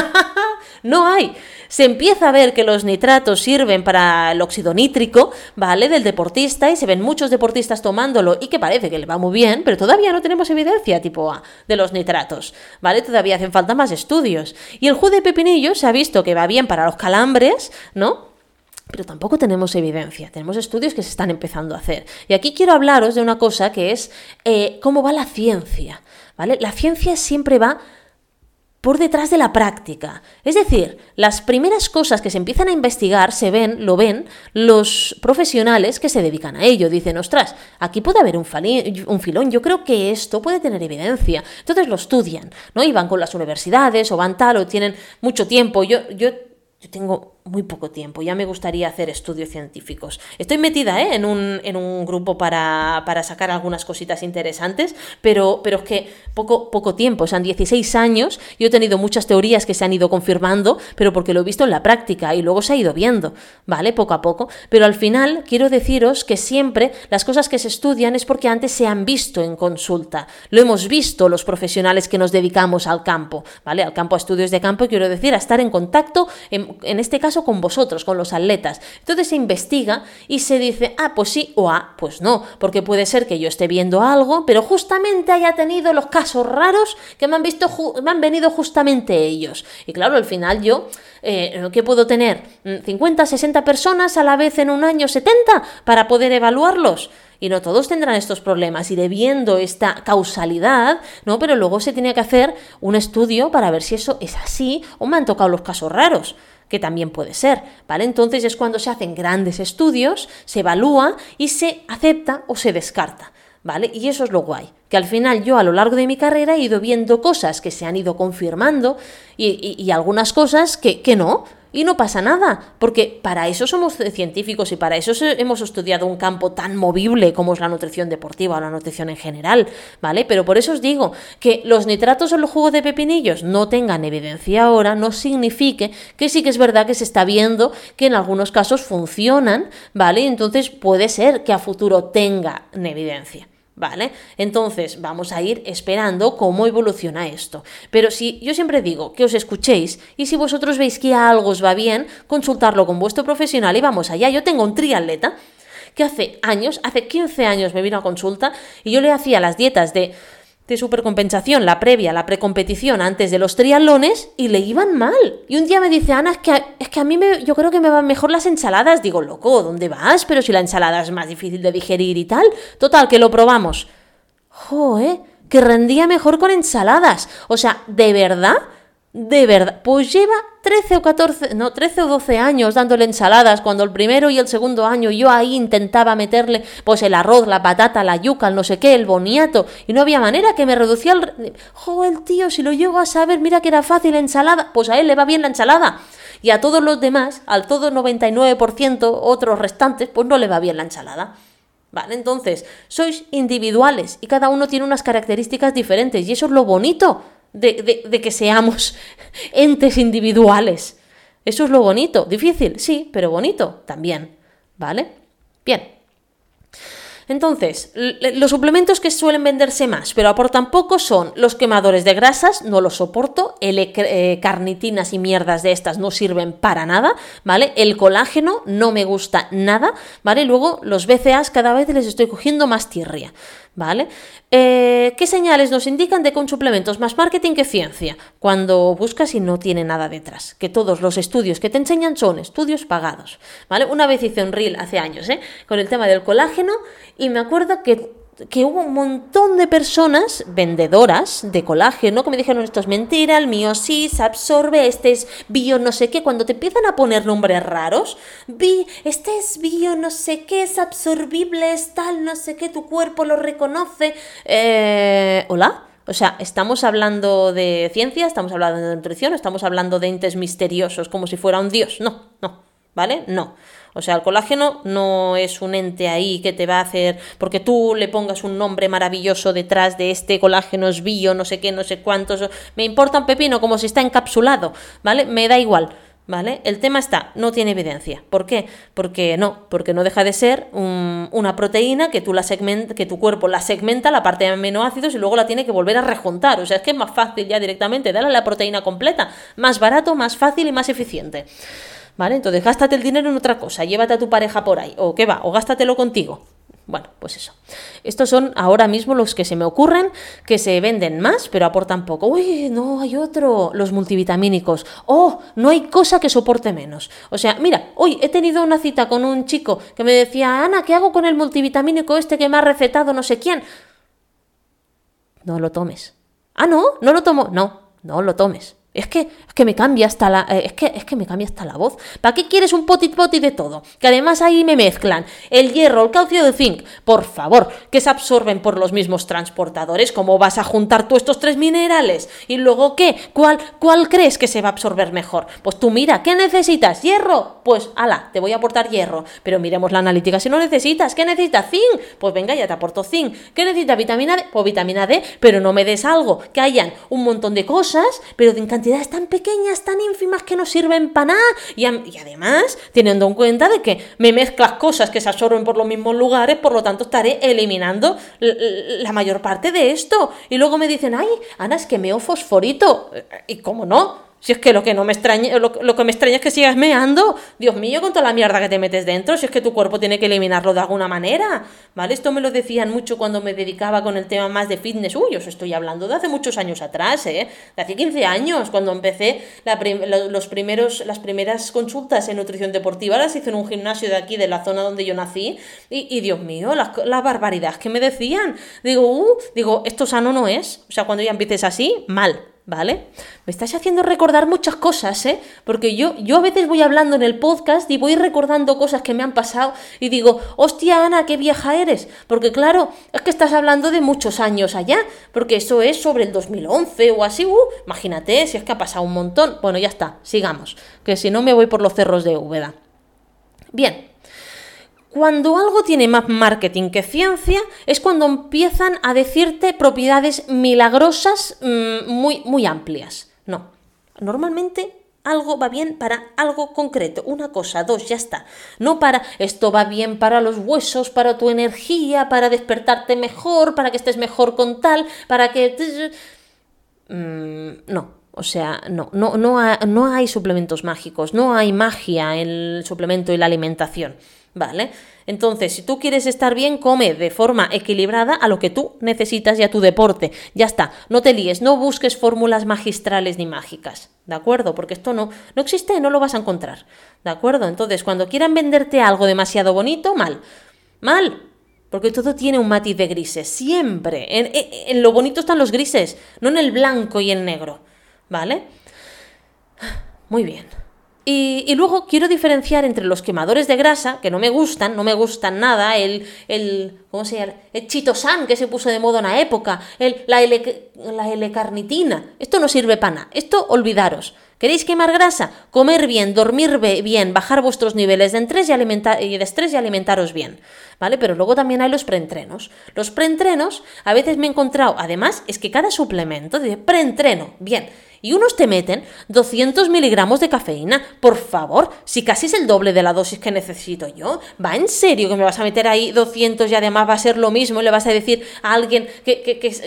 No hay. Se empieza a ver que los nitratos sirven para el óxido nítrico, ¿vale?, del deportista, y se ven muchos deportistas tomándolo y que parece que le va muy bien, pero todavía no tenemos evidencia tipo A de los nitratos, ¿vale? Todavía hacen falta más estudios. Y el jugo de pepinillo se ha visto que va bien para los calambres, ¿no? Pero tampoco tenemos evidencia, tenemos estudios que se están empezando a hacer. Y aquí quiero hablaros de una cosa que es cómo va la ciencia, ¿vale? La ciencia siempre va por detrás de la práctica. Es decir, las primeras cosas que se empiezan a investigar lo ven los profesionales que se dedican a ello. Dicen, ostras, aquí puede haber un filón, yo creo que esto puede tener evidencia. Entonces lo estudian, ¿no? Y van con las universidades o van tal, o tienen mucho tiempo. Yo tengo muy poco tiempo, ya me gustaría hacer estudios científicos. Estoy metida en un grupo para sacar algunas cositas interesantes, pero es que poco tiempo, o sea, en 16 años yo he tenido muchas teorías que se han ido confirmando, pero porque lo he visto en la práctica y luego se ha ido viendo, ¿vale? Poco a poco. Pero al final quiero deciros que siempre las cosas que se estudian es porque antes se han visto en consulta. Lo hemos visto los profesionales que nos dedicamos al campo, ¿vale? Al campo, a estudios de campo, quiero decir, a estar en contacto, en este caso con vosotros, con los atletas. Entonces se investiga y se dice, pues sí, o pues no, porque puede ser que yo esté viendo algo, pero justamente haya tenido los casos raros que me han venido justamente ellos. Y claro, al final yo, ¿qué puedo tener? 50, 60 personas a la vez en un año, 70, para poder evaluarlos. Y no todos tendrán estos problemas. Iré viendo esta causalidad, ¿no? Pero luego se tiene que hacer un estudio para ver si eso es así o me han tocado los casos raros, que también puede ser, ¿vale? Entonces es cuando se hacen grandes estudios, se evalúa y se acepta o se descarta, ¿vale? Y eso es lo guay, que al final yo a lo largo de mi carrera he ido viendo cosas que se han ido confirmando y algunas cosas que no. Y no pasa nada, porque para eso somos científicos y para eso hemos estudiado un campo tan movible como es la nutrición deportiva o la nutrición en general, ¿vale? Pero por eso os digo que los nitratos en los jugos de pepinillos no tengan evidencia ahora, no signifique que sí que es verdad que se está viendo que en algunos casos funcionan, ¿vale? Entonces puede ser que a futuro tengan evidencia, ¿vale? Entonces vamos a ir esperando cómo evoluciona esto. Pero si yo siempre digo que os escuchéis y si vosotros veis que algo os va bien, consultarlo con vuestro profesional y vamos allá. Yo tengo un triatleta que hace 15 años me vino a consulta y yo le hacía las dietas de supercompensación, la previa, la precompetición antes de los triatlones y le iban mal. Y un día me dice, Ana, es que a mí yo creo que me van mejor las ensaladas. Digo, loco, ¿dónde vas? Pero si la ensalada es más difícil de digerir y tal. Total, que lo probamos. Joder, que rendía mejor con ensaladas. O sea, ¿de verdad? Pues lleva 13 o 12 años dándole ensaladas, cuando el primero y el segundo año yo ahí intentaba meterle pues el arroz, la patata, la yuca, el no sé qué, el boniato, y no había manera, que me reducía el tío, si lo llego a saber, mira que era fácil ensalada, pues a él le va bien la ensalada, y a todos los demás, al todo 99%, otros restantes, pues no le va bien la ensalada. Vale, entonces, sois individuales y cada uno tiene unas características diferentes, y eso es lo bonito de que seamos entes individuales. Eso es lo bonito. Difícil, sí, pero bonito también, ¿vale? Bien. Entonces, los suplementos que suelen venderse más, pero aportan poco, son los quemadores de grasas, no los soporto, carnitinas y mierdas de estas no sirven para nada, ¿vale? El colágeno no me gusta nada, ¿vale? Luego, los BCAAs cada vez les estoy cogiendo más tirria, ¿vale? ¿Qué señales nos indican de que un suplemento es más marketing que ciencia? Cuando buscas y no tiene nada detrás, que todos los estudios que te enseñan son estudios pagados, ¿vale? Una vez hice un reel hace años, con el tema del colágeno, y me acuerdo que que hubo un montón de personas vendedoras de colágeno que me dijeron, esto es mentira, el mío sí se absorbe, este es bio no sé qué. Cuando te empiezan a poner nombres raros, este es bio no sé qué, es absorbible, es tal, no sé qué, tu cuerpo lo reconoce. ¿Hola? O sea, ¿estamos hablando de ciencia? ¿Estamos hablando de nutrición? ¿Estamos hablando de entes misteriosos como si fuera un dios? No, ¿vale? No. O sea, el colágeno no es un ente ahí que te va a hacer, porque tú le pongas un nombre maravilloso detrás de este colágeno es bio, no sé qué, no sé cuántos, me importa un pepino como si está encapsulado, ¿vale? Me da igual, ¿vale? El tema está, no tiene evidencia. ¿Por qué? Porque no deja de ser una proteína que que tu cuerpo la segmenta, la parte de aminoácidos, y luego la tiene que volver a rejuntar. O sea, es que es más fácil ya directamente darle la proteína completa, más barato, más fácil y más eficiente. ¿Vale? Entonces, gástate el dinero en otra cosa, llévate a tu pareja por ahí, o qué va, o gástatelo contigo. Bueno, pues eso. Estos son ahora mismo los que se me ocurren, que se venden más, pero aportan poco. Uy, no, hay otro, los multivitamínicos. Oh, no hay cosa que soporte menos. O sea, mira, hoy he tenido una cita con un chico que me decía, Ana, ¿qué hago con el multivitamínico este que me ha recetado no sé quién? No lo tomes. Ah, no lo tomo. No lo tomes. Es que me cambia hasta la es que me cambia hasta la voz. ¿Para qué quieres un poti de todo? Que además ahí me mezclan el hierro, el calcio, el zinc. Por favor, que se absorben por los mismos transportadores. ¿Cómo vas a juntar tú estos tres minerales? ¿Y luego qué? ¿Cuál crees que se va a absorber mejor? Pues tú mira, ¿qué necesitas? ¿Hierro? Pues ala, te voy a aportar hierro. Pero miremos la analítica si no necesitas. ¿Qué necesitas? ¿Zinc? Pues venga, ya te aporto zinc. ¿Qué necesitas? ¿Vitamina D? Pues vitamina D, pero no me des algo que hayan un montón de cosas, pero de cantidades tan pequeñas, tan ínfimas que no sirven para nada, y además teniendo en cuenta de que me mezclas cosas que se absorben por los mismos lugares, por lo tanto estaré eliminando la mayor parte de esto. Y luego me dicen, ay, Ana, es que meo fosforito. ¿Y cómo no? Si es que lo que me extraña es que sigas meando. Dios mío, con toda la mierda que te metes dentro, si es que tu cuerpo tiene que eliminarlo de alguna manera, ¿vale? Esto me lo decían mucho cuando me dedicaba con el tema más de fitness. Uy, os estoy hablando de hace muchos años atrás, de hace 15 años, cuando empecé las primeras consultas en nutrición deportiva, las hice en un gimnasio de aquí, de la zona donde yo nací, y Dios mío, la barbaridad que me decían. Digo, esto sano no es. O sea, cuando ya empieces así, mal. ¿Vale? Me estás haciendo recordar muchas cosas, porque yo a veces voy hablando en el podcast y voy recordando cosas que me han pasado y digo, hostia, Ana, qué vieja eres, porque claro, es que estás hablando de muchos años allá, porque eso es sobre el 2011 o así, imagínate, si es que ha pasado un montón. Bueno, ya está, sigamos, que si no me voy por los cerros de Úbeda. Bien. Cuando algo tiene más marketing que ciencia es cuando empiezan a decirte propiedades milagrosas muy, muy amplias. No, normalmente algo va bien para algo concreto, una cosa, dos, ya está. No para esto va bien para los huesos, para tu energía, para despertarte mejor, para que estés mejor con tal, para que... No. O sea, no hay suplementos mágicos, no hay magia en el suplemento y la alimentación, ¿vale? Entonces, si tú quieres estar bien, come de forma equilibrada a lo que tú necesitas y a tu deporte. Ya está, no te líes, no busques fórmulas magistrales ni mágicas, ¿de acuerdo? Porque esto no existe, no lo vas a encontrar, ¿de acuerdo? Entonces, cuando quieran venderte algo demasiado bonito, mal, porque todo tiene un matiz de grises, siempre. En lo bonito están los grises, no en el blanco y el negro. ¿Vale? Muy bien. Y luego quiero diferenciar entre los quemadores de grasa, que no me gustan nada, ¿cómo se llama? El chitosan, que se puso de moda en una época, la L-carnitina. Esto no sirve para nada. Esto, olvidaros. ¿Queréis quemar grasa? Comer bien, dormir bien, bajar vuestros niveles de estrés y alimentaros bien, ¿vale? Pero luego también hay los preentrenos. Los preentrenos, a veces me he encontrado, además, es que cada suplemento dice preentreno, bien, y unos te meten 200 miligramos de cafeína. Por favor, si casi es el doble de la dosis que necesito yo. ¿Va en serio que me vas a meter ahí 200 y además va a ser lo mismo y le vas a decir a alguien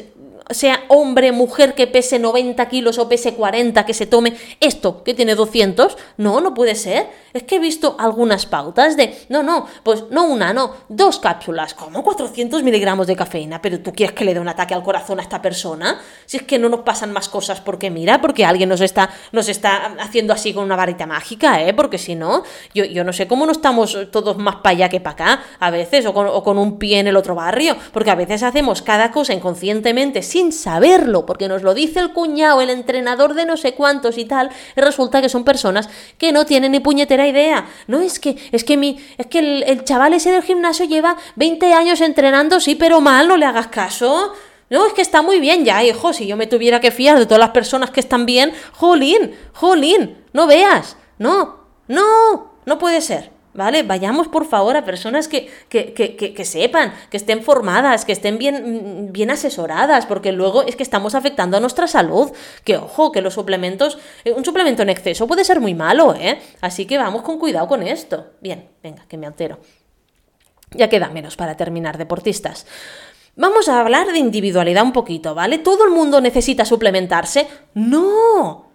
sea hombre, mujer, que pese 90 kilos o pese 40, que se tome esto, que tiene 200. No puede ser. Es que he visto algunas pautas de, pues no una, no, 2 cápsulas. ¿Cómo 400 miligramos de cafeína? ¿Pero tú quieres que le dé un ataque al corazón a esta persona? Si es que no nos pasan más cosas, porque alguien nos está haciendo así con una varita mágica, porque si no, yo no sé cómo no estamos todos más para allá que para acá, a veces, o con un pie en el otro barrio, porque a veces hacemos cada cosa inconscientemente, sin saberlo, porque nos lo dice el cuñado, el entrenador de no sé cuántos y tal, y resulta que son personas que no tienen ni puñetera idea. No, es que el chaval ese del gimnasio lleva 20 años entrenando, sí, pero mal, no le hagas caso. No, es que está muy bien ya, hijo, si yo me tuviera que fiar de todas las personas que están bien, jolín, no veas, no puede ser. ¿Vale? Vayamos, por favor, a personas que sepan, que estén formadas, que estén bien asesoradas, porque luego es que estamos afectando a nuestra salud. Que, ojo, que los suplementos, un suplemento en exceso puede ser muy malo, Así que vamos con cuidado con esto. Bien, venga, que me altero. Ya queda menos para terminar, deportistas. Vamos a hablar de individualidad un poquito, ¿vale? ¿Todo el mundo necesita suplementarse? ¡No!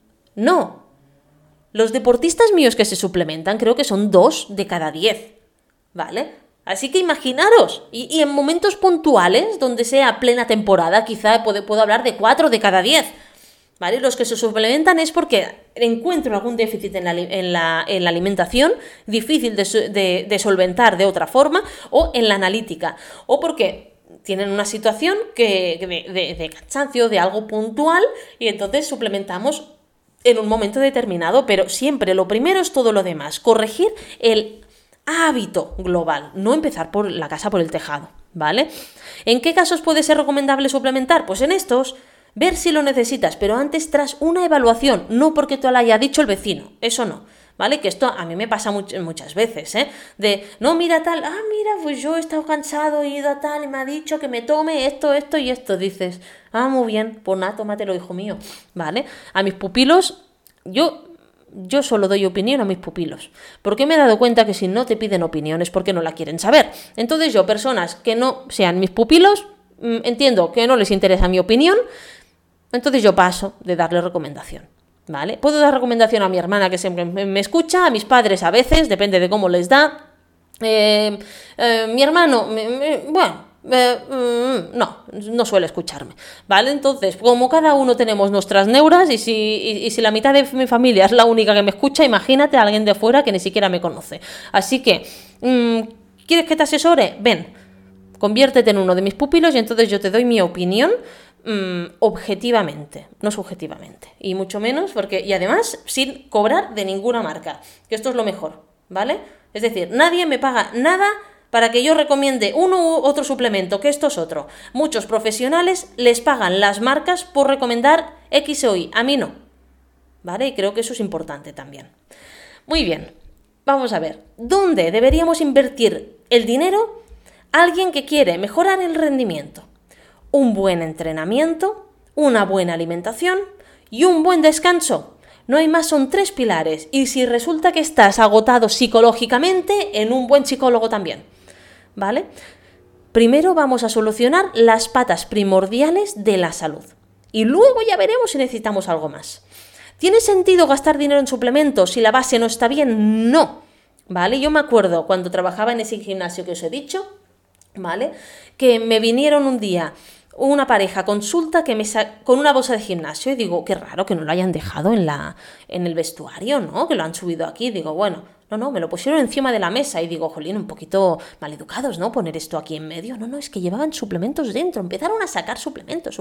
Los deportistas míos que se suplementan creo que son 2 de cada 10, ¿vale? Así que imaginaros, y en momentos puntuales, donde sea plena temporada, quizá puedo hablar de 4 de cada 10, ¿vale? Los que se suplementan es porque encuentro algún déficit en la alimentación, difícil de solventar de otra forma, o en la analítica, o porque tienen una situación de cansancio, de algo puntual, y entonces suplementamos en un momento determinado, pero siempre lo primero es todo lo demás, corregir el hábito global, no empezar por la casa por el tejado, ¿vale? ¿En qué casos puede ser recomendable suplementar? Pues en estos, ver si lo necesitas, pero antes tras una evaluación, no porque te lo haya dicho el vecino, eso no, ¿vale? Que esto a mí me pasa muchas veces, de, no, mira tal, mira, pues yo he estado cansado, he ido a tal y me ha dicho que me tome esto y esto, dices, muy bien, pues nada, tómatelo, hijo mío, ¿vale? A mis pupilos, yo solo doy opinión a mis pupilos, porque me he dado cuenta que si no te piden opinión es porque no la quieren saber. Entonces yo, personas que no sean mis pupilos, entiendo que no les interesa mi opinión, entonces yo paso de darle recomendación, ¿vale? Puedo dar recomendación a mi hermana, que siempre me escucha, a mis padres a veces, depende de cómo les da. Mi hermano, no suele escucharme, ¿vale? Entonces, como cada uno tenemos nuestras neuras, y si la mitad de mi familia es la única que me escucha, imagínate a alguien de fuera que ni siquiera me conoce. Así que, ¿quieres que te asesore? Ven, conviértete en uno de mis pupilos y entonces yo te doy mi opinión objetivamente, no subjetivamente, y mucho menos y además sin cobrar de ninguna marca, que esto es lo mejor, ¿vale? Es decir, nadie me paga nada para que yo recomiende uno u otro suplemento, que esto es otro. Muchos profesionales les pagan las marcas por recomendar X o Y, a mí no, ¿vale? Y creo que eso es importante también. Muy bien, vamos a ver, ¿dónde deberíamos invertir el dinero? Alguien que quiere mejorar el rendimiento, un buen entrenamiento, una buena alimentación y un buen descanso. No hay más, son 3 pilares. Y si resulta que estás agotado psicológicamente, en un buen psicólogo también, ¿vale? Primero vamos a solucionar las patas primordiales de la salud. Y luego ya veremos si necesitamos algo más. ¿Tiene sentido gastar dinero en suplementos si la base no está bien? No, ¿vale? Yo me acuerdo cuando trabajaba en ese gimnasio que os he dicho, ¿vale? Que me vinieron un día una pareja consulta con una bolsa de gimnasio y digo, qué raro que no lo hayan dejado en el vestuario, ¿no? Que lo han subido aquí. Digo, bueno, no, me lo pusieron encima de la mesa y digo, jolín, un poquito maleducados, ¿no? Poner esto aquí en medio. No, es que llevaban suplementos dentro. Empezaron a sacar suplementos.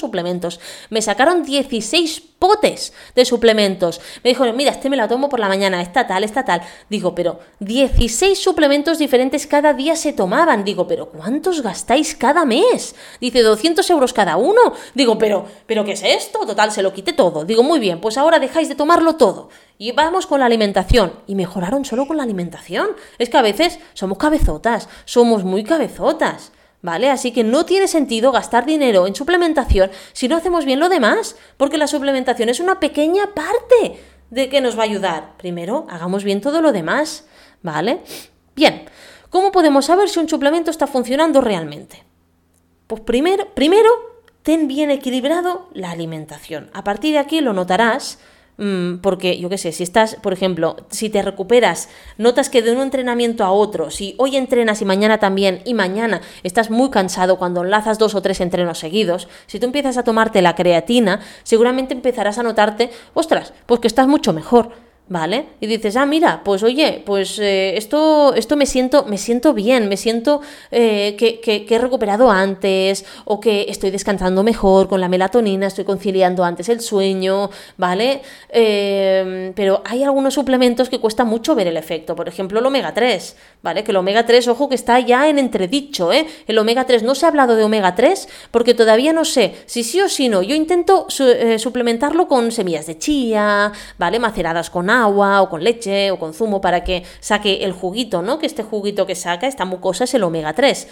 Me sacaron 16 potes de suplementos. Me dijo, mira, me la tomo por la mañana, esta tal. Digo, pero 16 suplementos diferentes cada día se tomaban. Digo, pero ¿cuántos gastáis cada mes? Dice, 200 euros cada uno. Digo, pero ¿qué es esto? Total, se lo quité todo. Digo, muy bien, pues ahora dejáis de tomarlo todo. Y vamos con la alimentación. Y mejoraron solo con la alimentación. Es que a veces somos cabezotas, somos muy cabezotas, ¿vale? Así que no tiene sentido gastar dinero en suplementación si no hacemos bien lo demás, porque la suplementación es una pequeña parte de que nos va a ayudar. Primero, hagamos bien todo lo demás, ¿vale? Bien, ¿cómo podemos saber si un suplemento está funcionando realmente? Pues primero ten bien equilibrado la alimentación. A partir de aquí lo notarás, porque yo qué sé, si estás, por ejemplo, si te recuperas, notas que de un entrenamiento a otro, si hoy entrenas y mañana también, y mañana estás muy cansado cuando enlazas 2 o 3 entrenos seguidos, si tú empiezas a tomarte la creatina, seguramente empezarás a notarte, ostras, pues que estás mucho mejor, ¿vale? Y dices, mira, pues oye, pues esto me siento bien, me siento que he recuperado antes, o que estoy descansando mejor con la melatonina, estoy conciliando antes el sueño, ¿vale? Pero hay algunos suplementos que cuesta mucho ver el efecto, por ejemplo el omega 3, ¿vale? Que el omega 3, ojo, que está ya en entredicho, ¿eh? El omega 3, no se ha hablado de omega 3 porque todavía no sé si sí o si no. Yo intento suplementarlo con semillas de chía, ¿vale? Maceradas con agua o con leche o con zumo para que saque el juguito, ¿no? Que este juguito que saca, esta mucosa, es el omega 3,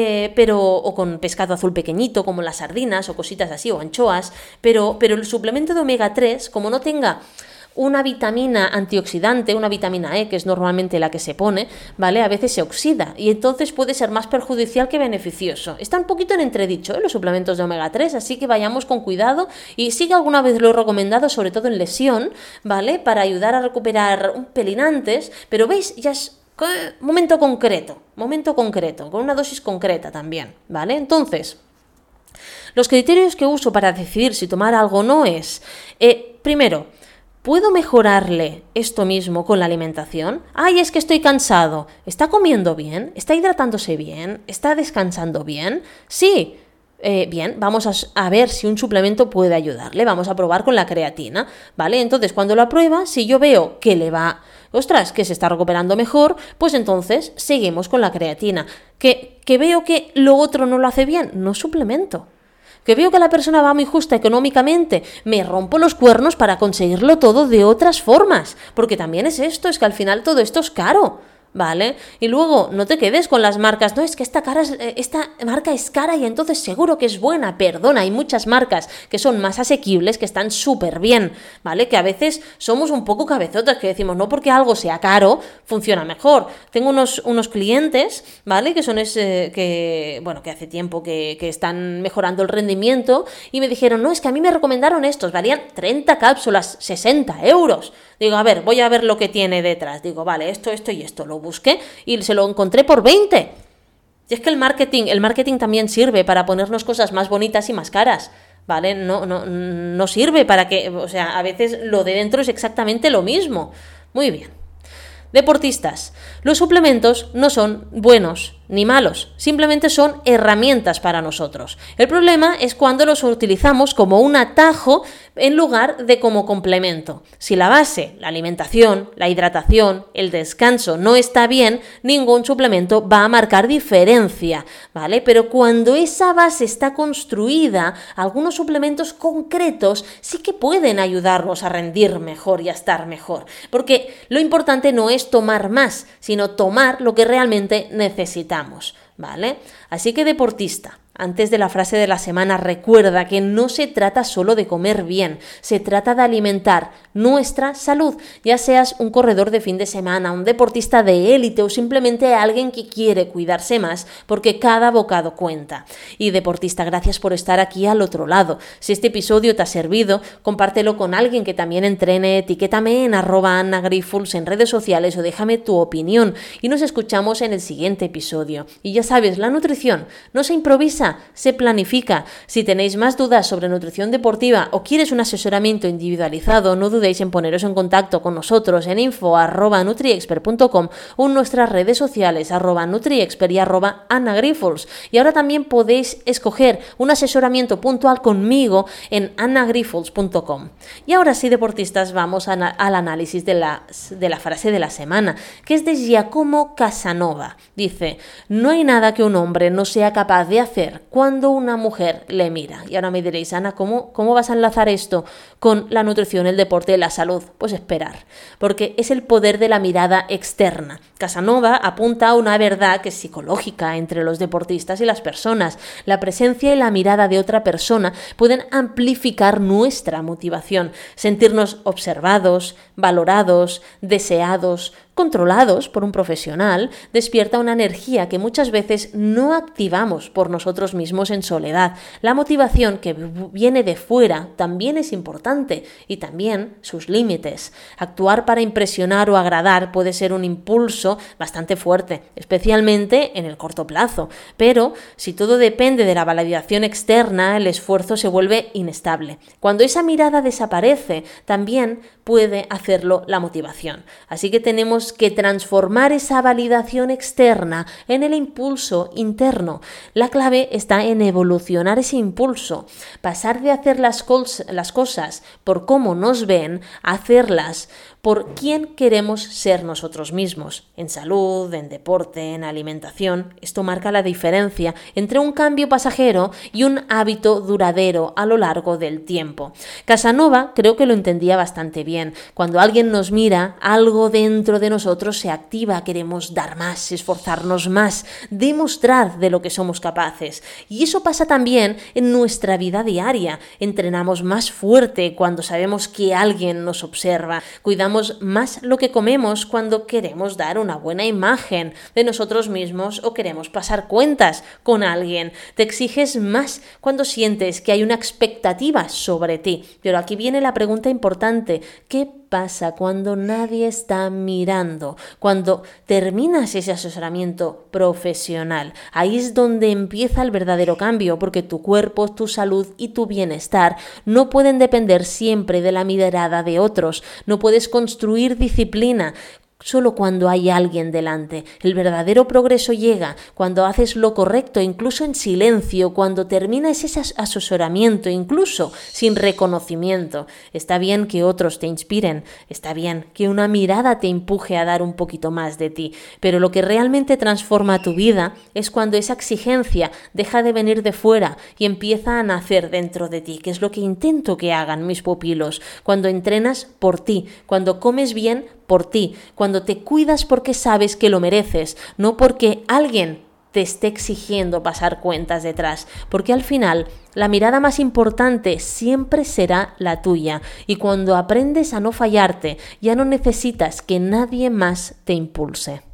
o con pescado azul pequeñito como las sardinas o cositas así, o anchoas, pero el suplemento de omega 3, como no tenga una vitamina antioxidante, una vitamina E, que es normalmente la que se pone, ¿vale? A veces se oxida y entonces puede ser más perjudicial que beneficioso. Está un poquito en entredicho, los suplementos de omega 3, así que vayamos con cuidado, y sí que alguna vez lo he recomendado, sobre todo en lesión, ¿vale? Para ayudar a recuperar un pelín antes, pero veis, ya es momento concreto, con una dosis concreta también, ¿vale? Entonces, los criterios que uso para decidir si tomar algo o no es, primero, ¿puedo mejorarle esto mismo con la alimentación? ¡Ay, es que estoy cansado! ¿Está comiendo bien? ¿Está hidratándose bien? ¿Está descansando bien? Sí. Bien, vamos a ver si un suplemento puede ayudarle. Vamos a probar con la creatina, ¿vale? Entonces, cuando lo aprueba, si yo veo que le va, ostras, que se está recuperando mejor, pues entonces seguimos con la creatina. Que veo que lo otro no lo hace bien, no suplemento. Que veo que la persona va muy justa económicamente, me rompo los cuernos para conseguirlo todo de otras formas, porque también es esto, es que al final todo esto es caro, ¿vale? Y luego no te quedes con las marcas, no, es que esta marca es cara y entonces seguro que es buena. Perdona, hay muchas marcas que son más asequibles, que están súper bien, ¿vale? Que a veces somos un poco cabezotas, que decimos, no porque algo sea caro, funciona mejor. Tengo unos clientes, ¿vale? Que son que hace tiempo que están mejorando el rendimiento, y me dijeron, no, es que a mí me recomendaron estos, valían 30 cápsulas, 60 euros. Digo, a ver, voy a ver lo que tiene detrás. Digo, vale, esto y esto. Lo busqué y se lo encontré por 20. Y es que el marketing también sirve para ponernos cosas más bonitas y más caras, ¿vale? No sirve para que, o sea, a veces lo de dentro es exactamente lo mismo. Muy bien. Deportistas, los suplementos no son buenos ni malos, simplemente son herramientas para nosotros. El problema es cuando los utilizamos como un atajo en lugar de como complemento. Si la base, la alimentación, la hidratación, el descanso no está bien, ningún suplemento va a marcar diferencia, ¿vale? Pero cuando esa base está construida, algunos suplementos concretos sí que pueden ayudarnos a rendir mejor y a estar mejor, porque lo importante no es tomar más, sino tomar lo que realmente necesitamos, ¿vale? Así que, deportista, antes de la frase de la semana, recuerda que no se trata solo de comer bien, se trata de alimentar nuestra salud, ya seas un corredor de fin de semana, un deportista de élite o simplemente alguien que quiere cuidarse más, porque cada bocado cuenta. Y deportista, gracias por estar aquí al otro lado. Si este episodio te ha servido, compártelo con alguien que también entrene, etiquétame en @AnnaGrifols en redes sociales o déjame tu opinión y nos escuchamos en el siguiente episodio. Y ya sabes, la nutrición no se improvisa, se planifica. Si tenéis más dudas sobre nutrición deportiva o quieres un asesoramiento individualizado, no dudéis en poneros en contacto con nosotros en info@nutriexpert.com o en nuestras redes sociales @nutriexpert y @AnnaGrifols. Y ahora también podéis escoger un asesoramiento puntual conmigo en annagrifols.com. Y ahora sí, deportistas, vamos al análisis de la frase de la semana, que es de Giacomo Casanova. Dice, no hay nada que un hombre no sea capaz de hacer cuando una mujer le mira. Y ahora me diréis, Ana, ¿cómo vas a enlazar esto con la nutrición, el deporte y la salud? Pues esperar, porque es el poder de la mirada externa. Casanova apunta a una verdad que es psicológica entre los deportistas y las personas. La presencia y la mirada de otra persona pueden amplificar nuestra motivación, sentirnos observados, valorados, deseados, controlados por un profesional, despierta una energía que muchas veces no activamos por nosotros mismos en soledad. La motivación que viene de fuera también es importante y también sus límites. Actuar para impresionar o agradar puede ser un impulso bastante fuerte, especialmente en el corto plazo, pero si todo depende de la validación externa, el esfuerzo se vuelve inestable. Cuando esa mirada desaparece, también puede hacerlo la motivación. Así que tenemos que transformar esa validación externa en el impulso interno. La clave está en evolucionar ese impulso, pasar de hacer las cosas por cómo nos ven a hacerlas por quién queremos ser nosotros mismos. En salud, en deporte, en alimentación, esto marca la diferencia entre un cambio pasajero y un hábito duradero a lo largo del tiempo. Casanova creo que lo entendía bastante bien. Cuando alguien nos mira, algo dentro de nosotros se activa, queremos dar más, esforzarnos más, demostrar de lo que somos capaces. Y eso pasa también en nuestra vida diaria. Entrenamos más fuerte cuando sabemos que alguien nos observa. Cuidamos más lo que comemos cuando queremos dar una buena imagen de nosotros mismos o queremos pasar cuentas con alguien. Te exiges más cuando sientes que hay una expectativa sobre ti. Pero aquí viene la pregunta importante: ¿qué pasa cuando nadie está mirando? Cuando terminas ese asesoramiento profesional, ahí es donde empieza el verdadero cambio, porque tu cuerpo, tu salud y tu bienestar no pueden depender siempre de la mirada de otros. No puedes construir disciplina solo cuando hay alguien delante. El verdadero progreso llega cuando haces lo correcto, incluso en silencio, cuando terminas ese asesoramiento, incluso sin reconocimiento. Está bien que otros te inspiren, está bien que una mirada te empuje a dar un poquito más de ti, pero lo que realmente transforma tu vida es cuando esa exigencia deja de venir de fuera y empieza a nacer dentro de ti, que es lo que intento que hagan mis pupilos. Cuando entrenas por ti, cuando comes bien por ti, cuando te cuidas porque sabes que lo mereces, no porque alguien te esté exigiendo pasar cuentas detrás, porque al final la mirada más importante siempre será la tuya, y cuando aprendes a no fallarte, ya no necesitas que nadie más te impulse.